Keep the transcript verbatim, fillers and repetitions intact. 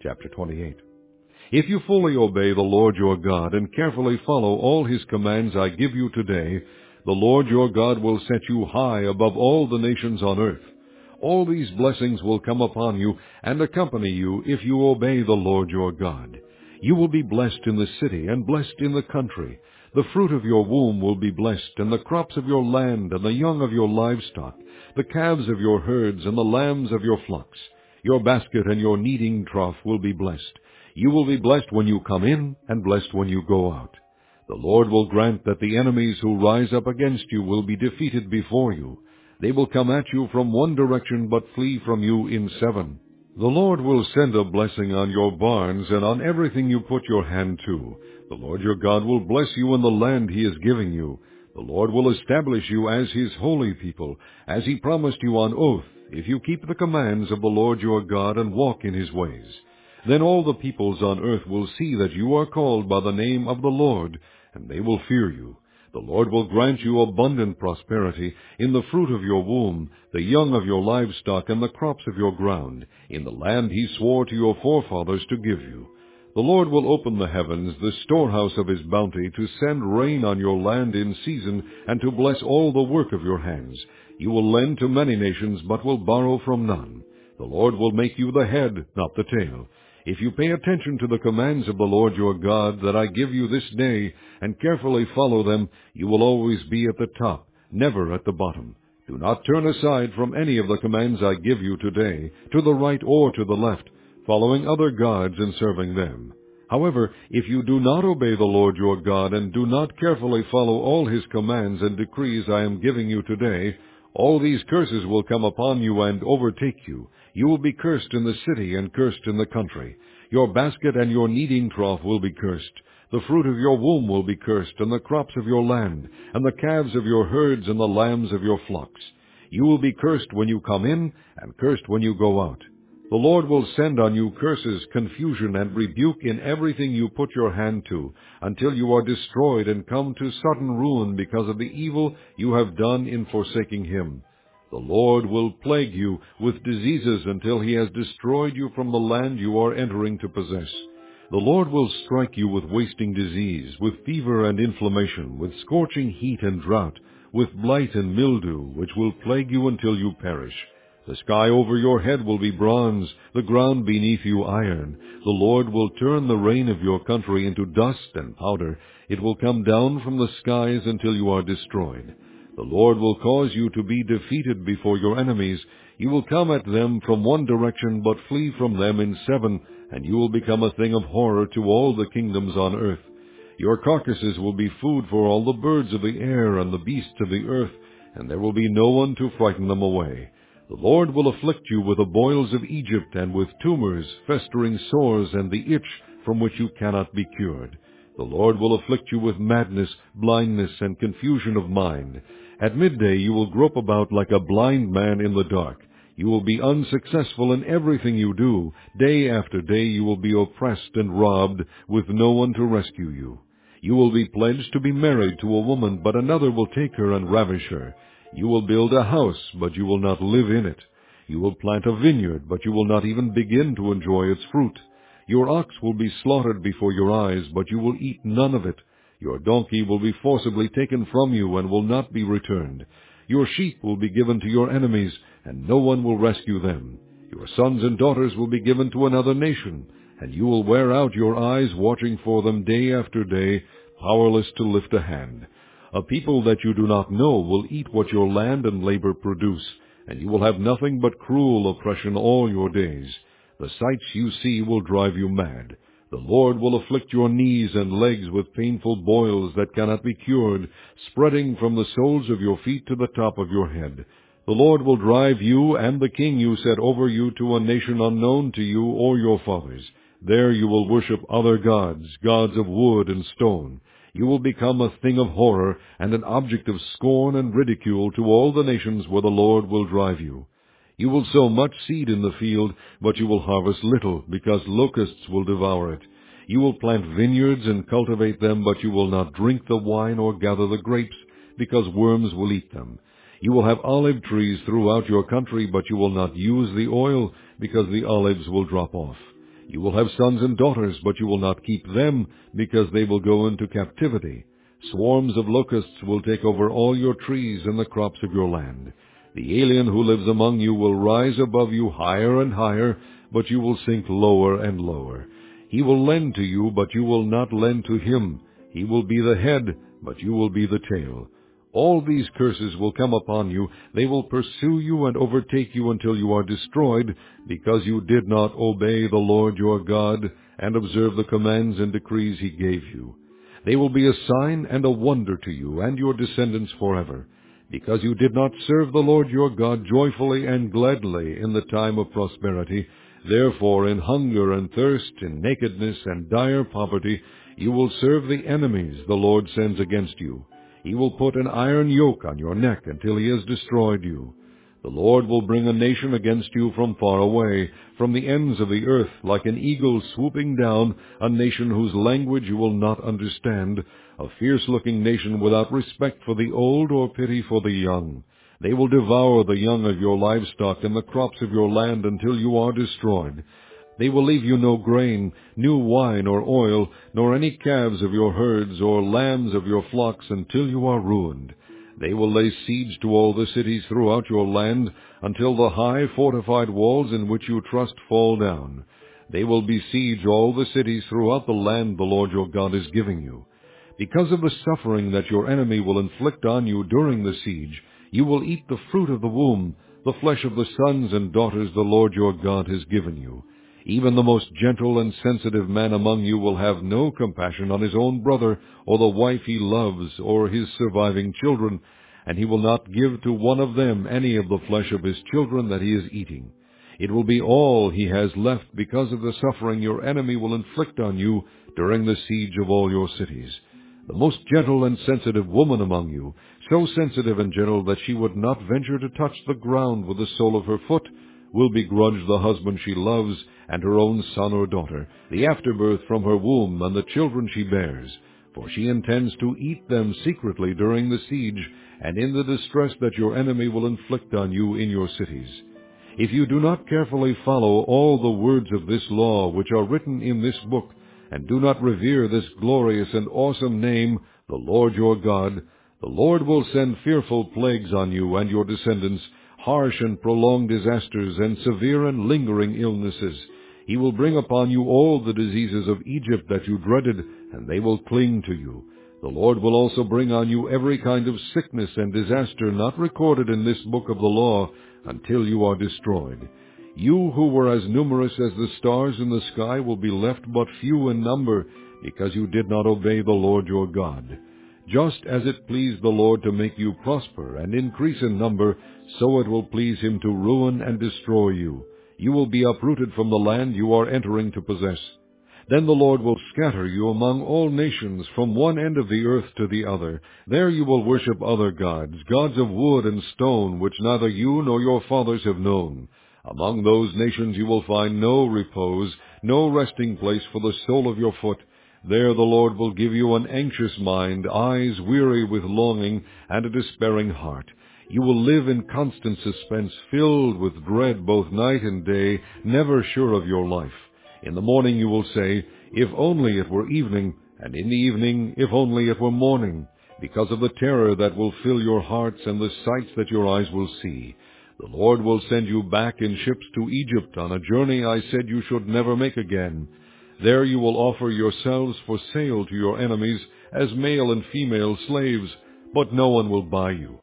Chapter twenty-eight. If you fully obey the Lord your God and carefully follow all His commands I give you today, the Lord your God will set you high above all the nations on earth. All these blessings will come upon you and accompany you if you obey the Lord your God. You will be blessed in the city and blessed in the country. The fruit of your womb will be blessed, and the crops of your land, and the young of your livestock, the calves of your herds, and the lambs of your flocks. Your basket and your kneading trough will be blessed. You will be blessed when you come in, and blessed when you go out. The Lord will grant that the enemies who rise up against you will be defeated before you. They will come at you from one direction, but flee from you in seven. The Lord will send a blessing on your barns and on everything you put your hand to. The Lord your God will bless you in the land He is giving you. The Lord will establish you as His holy people, as He promised you on oath, if you keep the commands of the Lord your God and walk in His ways. Then all the peoples on earth will see that you are called by the name of the Lord, and they will fear you. The Lord will grant you abundant prosperity in the fruit of your womb, the young of your livestock, and the crops of your ground, in the land He swore to your forefathers to give you. The Lord will open the heavens, the storehouse of His bounty, to send rain on your land in season, and to bless all the work of your hands. You will lend to many nations, but will borrow from none. The Lord will make you the head, not the tail. If you pay attention to the commands of the Lord your God that I give you this day, and carefully follow them, you will always be at the top, never at the bottom. Do not turn aside from any of the commands I give you today, to the right or to the left, following other gods and serving them. However, if you do not obey the Lord your God, and do not carefully follow all His commands and decrees I am giving you today, all these curses will come upon you and overtake you. You will be cursed in the city and cursed in the country. Your basket and your kneading trough will be cursed. The fruit of your womb will be cursed, and the crops of your land, and the calves of your herds, and the lambs of your flocks. You will be cursed when you come in, and cursed when you go out. The Lord will send on you curses, confusion, and rebuke in everything you put your hand to, until you are destroyed and come to sudden ruin because of the evil you have done in forsaking Him. The Lord will plague you with diseases until He has destroyed you from the land you are entering to possess. The Lord will strike you with wasting disease, with fever and inflammation, with scorching heat and drought, with blight and mildew, which will plague you until you perish. The sky over your head will be bronze, the ground beneath you iron. The Lord will turn the rain of your country into dust and powder. It will come down from the skies until you are destroyed. The Lord will cause you to be defeated before your enemies. You will come at them from one direction, but flee from them in seven, and you will become a thing of horror to all the kingdoms on earth. Your carcasses will be food for all the birds of the air and the beasts of the earth, and there will be no one to frighten them away. The Lord will afflict you with the boils of Egypt, and with tumors, festering sores, and the itch from which you cannot be cured. The Lord will afflict you with madness, blindness, and confusion of mind. At midday you will grope about like a blind man in the dark. You will be unsuccessful in everything you do. Day after day you will be oppressed and robbed, with no one to rescue you. You will be pledged to be married to a woman, but another will take her and ravish her. You will build a house, but you will not live in it. You will plant a vineyard, but you will not even begin to enjoy its fruit. Your ox will be slaughtered before your eyes, but you will eat none of it. Your donkey will be forcibly taken from you and will not be returned. Your sheep will be given to your enemies, and no one will rescue them. Your sons and daughters will be given to another nation, and you will wear out your eyes watching for them day after day, powerless to lift a hand. A people that you do not know will eat what your land and labor produce, and you will have nothing but cruel oppression all your days. The sights you see will drive you mad. The Lord will afflict your knees and legs with painful boils that cannot be cured, spreading from the soles of your feet to the top of your head. The Lord will drive you and the king you set over you to a nation unknown to you or your fathers. There you will worship other gods, gods of wood and stone. You will become a thing of horror and an object of scorn and ridicule to all the nations where the Lord will drive you. You will sow much seed in the field, but you will harvest little, because locusts will devour it. You will plant vineyards and cultivate them, but you will not drink the wine or gather the grapes, because worms will eat them. You will have olive trees throughout your country, but you will not use the oil, because the olives will drop off. You will have sons and daughters, but you will not keep them, because they will go into captivity. Swarms of locusts will take over all your trees and the crops of your land. The alien who lives among you will rise above you higher and higher, but you will sink lower and lower. He will lend to you, but you will not lend to him. He will be the head, but you will be the tail. All these curses will come upon you. They will pursue you and overtake you until you are destroyed, because you did not obey the Lord your God and observe the commands and decrees he gave you. They will be a sign and a wonder to you and your descendants forever, because you did not serve the Lord your God joyfully and gladly in the time of prosperity. Therefore, in hunger and thirst, in nakedness and dire poverty, you will serve the enemies the Lord sends against you. He will put an iron yoke on your neck until he has destroyed you. The Lord will bring a nation against you from far away, from the ends of the earth, like an eagle swooping down, a nation whose language you will not understand, a fierce-looking nation without respect for the old or pity for the young. They will devour the young of your livestock and the crops of your land until you are destroyed. They will leave you no grain, new wine or oil, nor any calves of your herds or lambs of your flocks until you are ruined. They will lay siege to all the cities throughout your land until the high fortified walls in which you trust fall down. They will besiege all the cities throughout the land the Lord your God is giving you. Because of the suffering that your enemy will inflict on you during the siege, you will eat the fruit of the womb, the flesh of the sons and daughters the Lord your God has given you. Even the most gentle and sensitive man among you will have no compassion on his own brother, or the wife he loves, or his surviving children, and he will not give to one of them any of the flesh of his children that he is eating. It will be all he has left because of the suffering your enemy will inflict on you during the siege of all your cities. The most gentle and sensitive woman among you, so sensitive and gentle that she would not venture to touch the ground with the sole of her foot, will begrudge the husband she loves, and her own son or daughter, the afterbirth from her womb, and the children she bears. For she intends to eat them secretly during the siege, and in the distress that your enemy will inflict on you in your cities. If you do not carefully follow all the words of this law which are written in this book, and do not revere this glorious and awesome name, the Lord your God, the Lord will send fearful plagues on you and your descendants, harsh and prolonged disasters, and severe and lingering illnesses. He will bring upon you all the diseases of Egypt that you dreaded, and they will cling to you. The Lord will also bring on you every kind of sickness and disaster not recorded in this book of the law, until you are destroyed. You who were as numerous as the stars in the sky will be left but few in number, because you did not obey the Lord your God. Just as it pleased the Lord to make you prosper and increase in number, so it will please him to ruin and destroy you. You will be uprooted from the land you are entering to possess. Then the Lord will scatter you among all nations, from one end of the earth to the other. There you will worship other gods, gods of wood and stone, which neither you nor your fathers have known. Among those nations you will find no repose, no resting place for the sole of your foot. There the Lord will give you an anxious mind, eyes weary with longing, and a despairing heart. You will live in constant suspense, filled with dread both night and day, never sure of your life. In the morning you will say, if only it were evening, and in the evening, if only it were morning, because of the terror that will fill your hearts and the sights that your eyes will see. The Lord will send you back in ships to Egypt on a journey I said you should never make again. There you will offer yourselves for sale to your enemies as male and female slaves, but no one will buy you.